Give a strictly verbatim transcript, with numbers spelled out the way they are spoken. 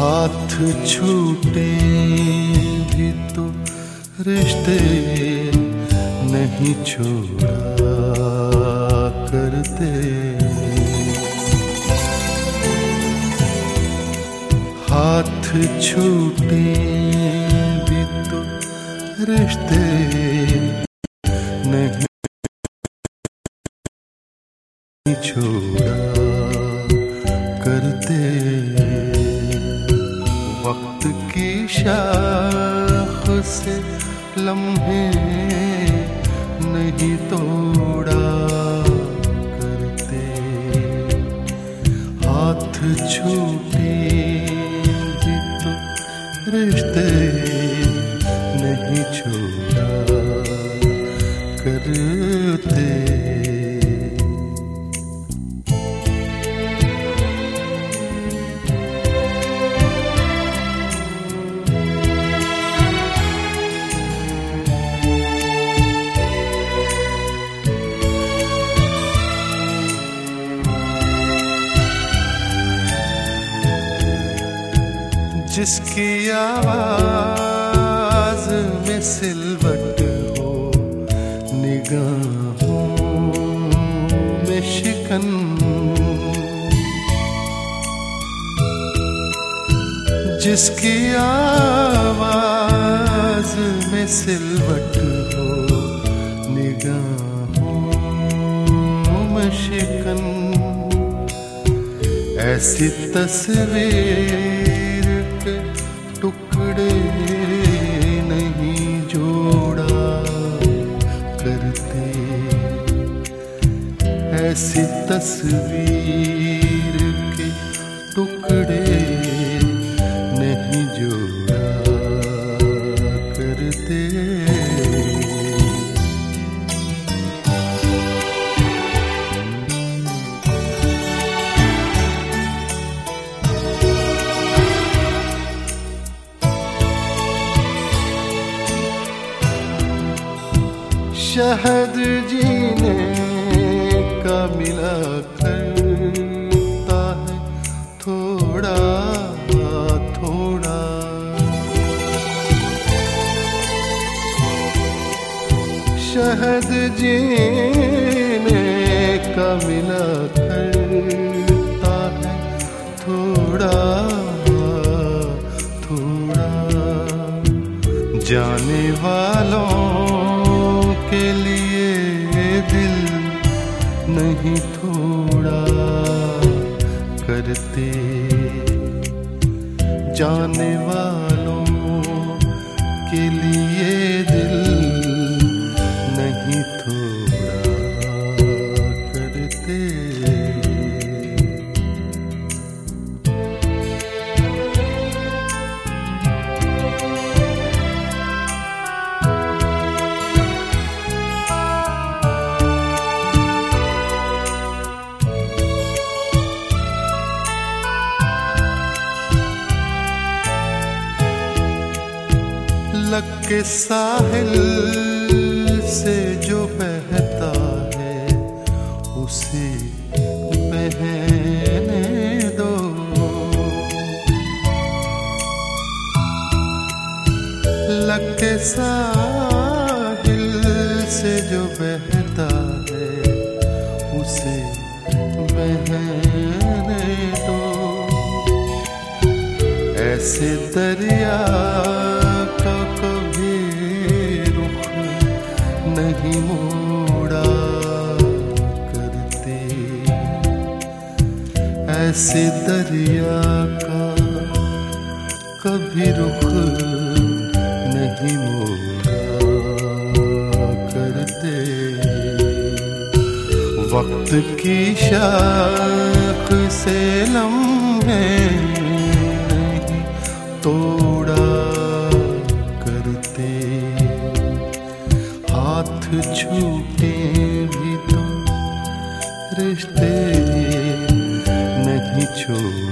हाथ छूटे भी तो रिश्ते नहीं छोड़ा करते। हाथ छूटे भी तो रिश्ते नहीं छोड़ा करते। वक्त की शाख से लम्हे नहीं तोड़ा करते। हाथ छूटे भी तो रिश्ते नहीं छोड़ा करते। जिसकी आवाज में सिलवट हो, निगाहों में शिकन, जिसकी आवाज में सिलवट हो, निगाहों में शिकन, ऐसी तस्वीर टुकड़े नहीं जोड़ा करते। ऐसी तस्वीर के टुकड़े नहीं जोड़ा करते। शहद जीने का मिला करता है थोड़ा थोड़ा। शहद जीने का मिला करता है थोड़ा थोड़ा। जाने वालों के लिए दिल नहीं थोड़ा करते। जाने वालों के लिए दिल नहीं थोड़ा करते। लग के साहिल से जो बहता है उसे बहने दो। लग के साहिल से जो बहता है उसे बहने दो। ऐसे दरिया का कभी रुख नहीं मोड़ा करते। ऐसे दरिया का कभी रुख नहीं मोड़ा करते। वक्त की शाख से लम्हे नहीं तोड़ा करते। हाथ छूटे भी तो रिश्ते नहीं छोड़